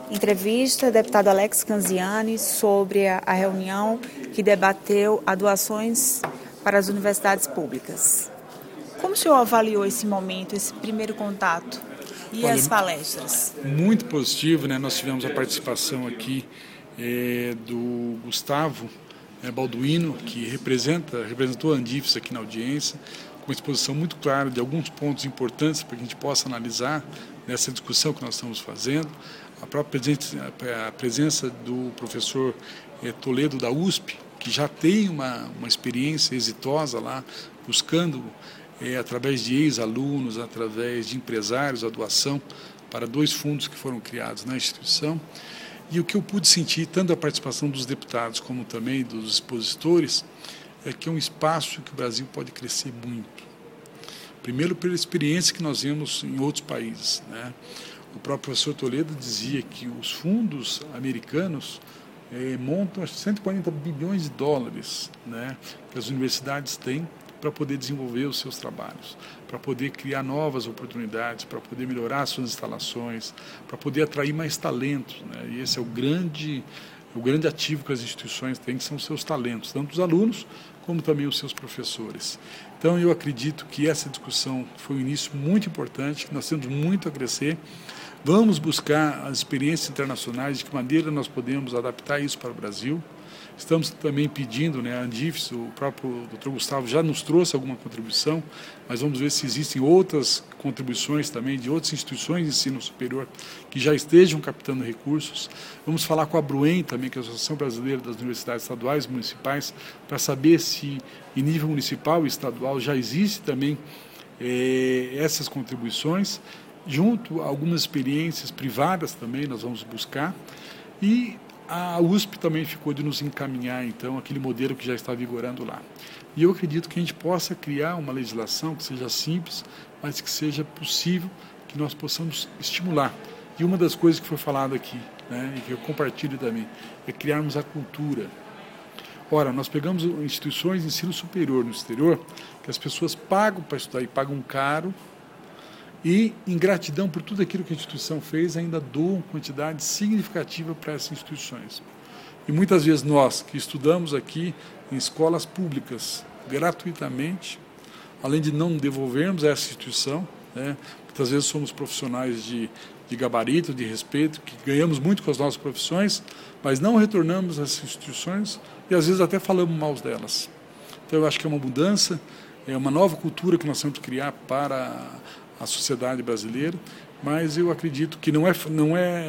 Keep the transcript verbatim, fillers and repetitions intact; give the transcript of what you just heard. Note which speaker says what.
Speaker 1: Entrevista, deputado Alex Canziani, sobre a, a reunião que debateu as doações para as universidades públicas. Como o senhor avaliou esse momento, esse primeiro contato e
Speaker 2: Olha,
Speaker 1: as palestras?
Speaker 2: Muito positivo, né? Nós tivemos a participação aqui é, do Gustavo é, Balduino, que representa, representou a Andifes aqui na audiência, com uma exposição muito clara de alguns pontos importantes para que a gente possa analisar nessa discussão que nós estamos fazendo. A própria presença, a presença do professor é, Toledo da U S P, que já tem uma, uma experiência exitosa lá, buscando, é, através de ex-alunos, através de empresários, a doação para dois fundos que foram criados na instituição. E o que eu pude sentir, tanto a participação dos deputados como também dos expositores, é que é um espaço que o Brasil pode crescer muito. Primeiro, pela experiência que nós vemos em outros países, né? O próprio professor Toledo dizia que os fundos americanos eh, montam cento e quarenta bilhões de dólares, né, que as universidades têm para poder desenvolver os seus trabalhos, para poder criar novas oportunidades, para poder melhorar suas instalações, para poder atrair mais talentos, né? E esse é o grande, o grande ativo que as instituições têm, que são os seus talentos, tanto os alunos como também os seus professores. Então, eu acredito que essa discussão foi um início muito importante, que nós temos muito a crescer. Vamos buscar as experiências internacionais, de que maneira nós podemos adaptar isso para o Brasil. Estamos também pedindo, né, a Andifes, o próprio doutor Gustavo já nos trouxe alguma contribuição, mas vamos ver se existem outras contribuições também de outras instituições de ensino superior que já estejam captando recursos. Vamos falar com a Bruen também, que é a Associação Brasileira das Universidades Estaduais e Municipais, para saber se em nível municipal e estadual já existe também eh, essas contribuições, junto a algumas experiências privadas também nós vamos buscar. E a U S P também ficou de nos encaminhar, então, aquele modelo que já está vigorando lá. E eu acredito que a gente possa criar uma legislação que seja simples, mas que seja possível que nós possamos estimular. E uma das coisas que foi falado aqui, né, e que eu compartilho também, é criarmos a cultura. Ora, nós pegamos instituições de ensino superior no exterior, que as pessoas pagam para estudar e pagam caro, e, em gratidão por tudo aquilo que a instituição fez, ainda doam quantidade significativa para essas instituições. E muitas vezes nós, que estudamos aqui em escolas públicas gratuitamente, além de não devolvermos a essa instituição, né, muitas vezes somos profissionais de, de gabarito, de respeito, que ganhamos muito com as nossas profissões, mas não retornamos às instituições e às vezes até falamos mal delas. Então eu acho que é uma mudança, é uma nova cultura que nós temos que criar para a sociedade brasileira, mas eu acredito que não é, não é